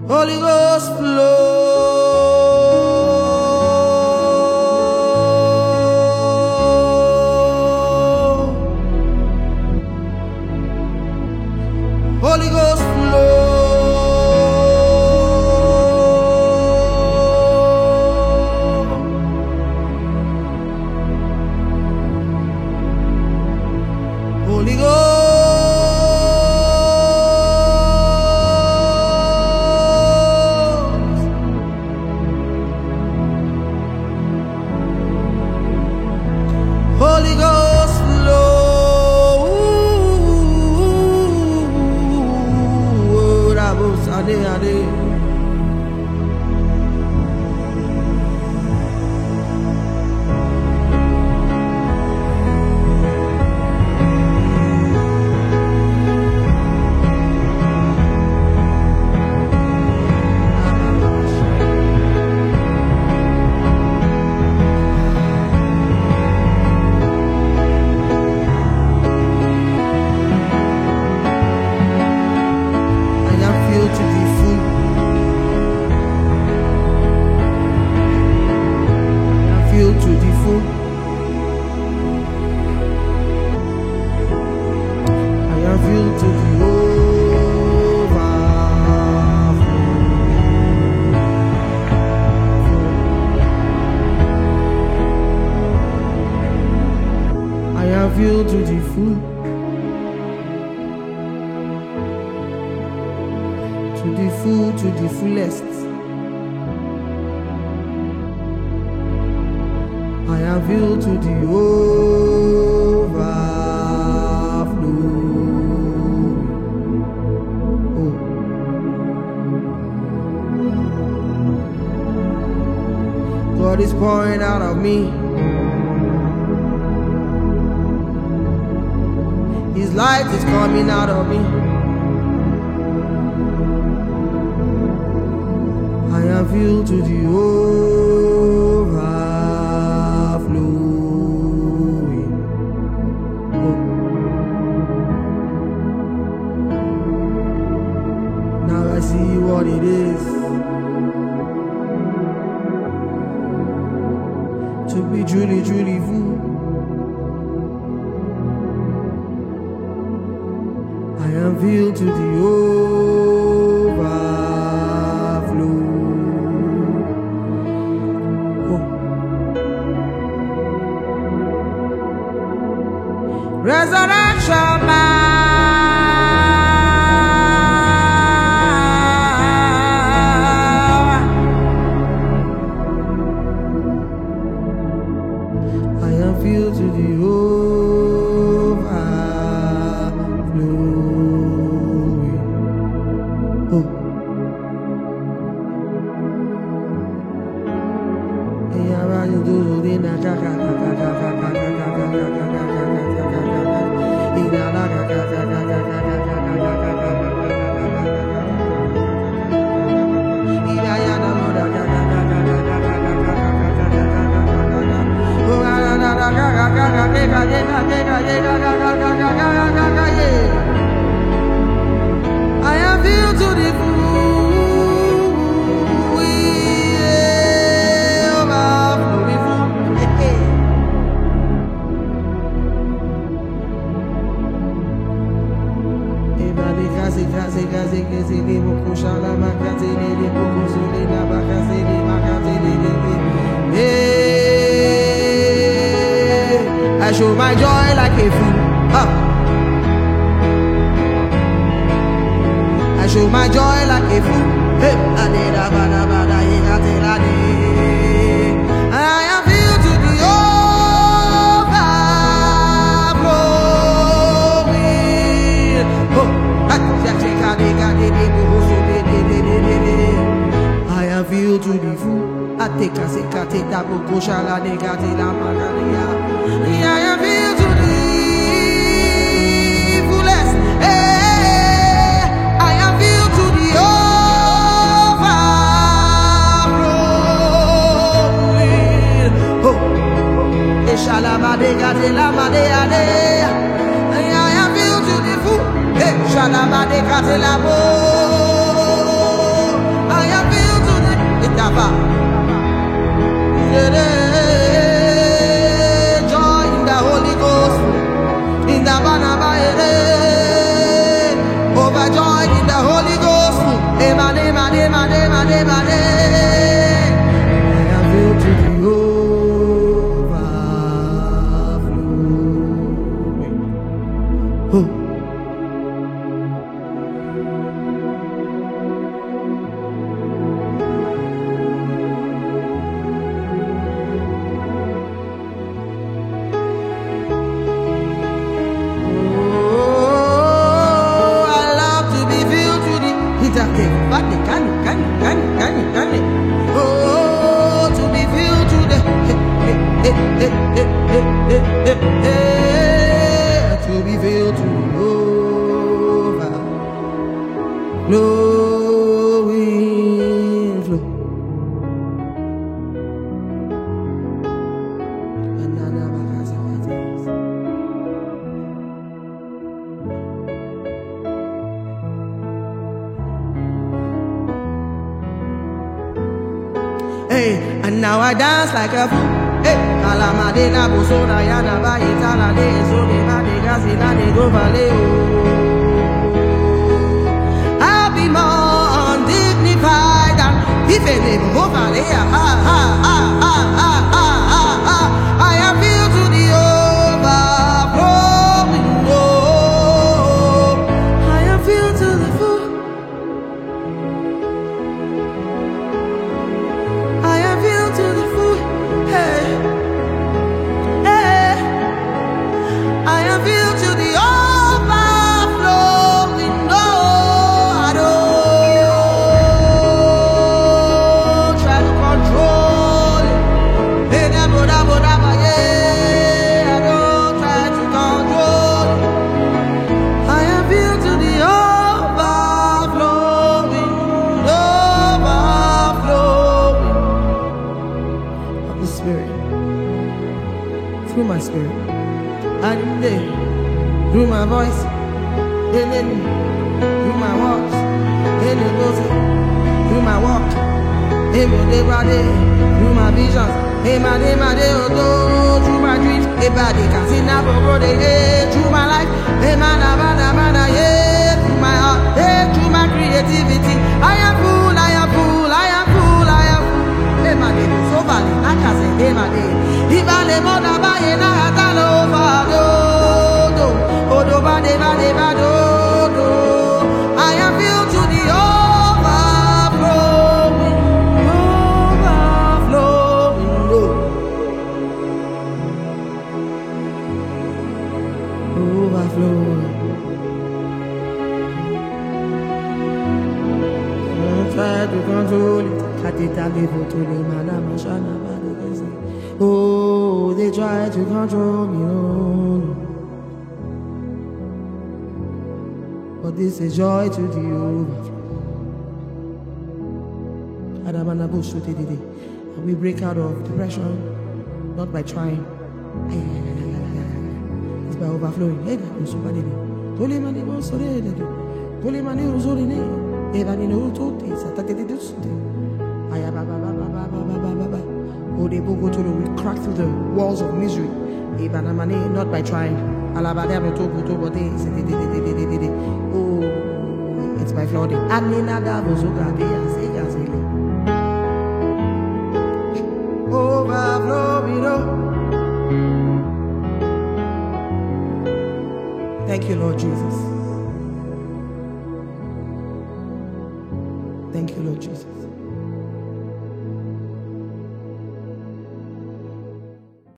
Holy Ghost flow. Holy Ghost flow. Holy Ghost. Holy Ghost flow. Ade, ade. Filled to the full, to the full, to the fullest. I am filled to the overflow. Oh. God is pouring out of me. His light is coming out of me. I am filled to the overflowing. Oh. Now I see what it is to be truly, truly full. I am filled to the overflow. Oh. Resurrection power. I am filled to the I am filled to the I show my joy like a fool. I show my joy like a fool. I am filled to the overflowing. I am filled to the full. I take a sick, I take that book, Shala, they got it, I am filled to the fullest. I am filled to the overflowing. Oh, Shala, they got it, I am filled to the full. Shala, they got it, Joy in the Holy Ghost, in the Banabaere. Overjoyed in the Holy Ghost. Emane, mane, mane, mane, mane. I am filled to the overflowing. Oh. Oh, to be filled to the to be filled to overflowing flow. Hey, and now I dance like a fool. Hey, Kalamadena, Bosona, Yana, Baitala, Sony, Madigazina, Nego Valley. I'll be more undignified than if a name go Valley. I am filled to the overflowing. I am filled to the full. To the food, hey, hey. I am filled to the overflowing. No, I don't try to control it. Hey, I don't try to control it. I am filled to the overflowing, the Spirit, through my spirit, and then through my voice, and then through my walks, and then through my walk, through my visions, through my dreams, through my life, through my heart, through my creativity. I am full, I am full, I am full, I am full. So valley, I can say, Ibale Moda Bayena Talova, Odo Bade Bade Bado. I am filled to the overflowing, overflowing. Don't try to control it. Oh, they try to control me, no. But this is joy to the overflow. And we break out of depression, not by trying. It's by overflowing. We crack through the walls of misery. Not by trying. Oh, it's by flooding. Overflowing. Thank you, Lord Jesus. Thank you, Lord Jesus.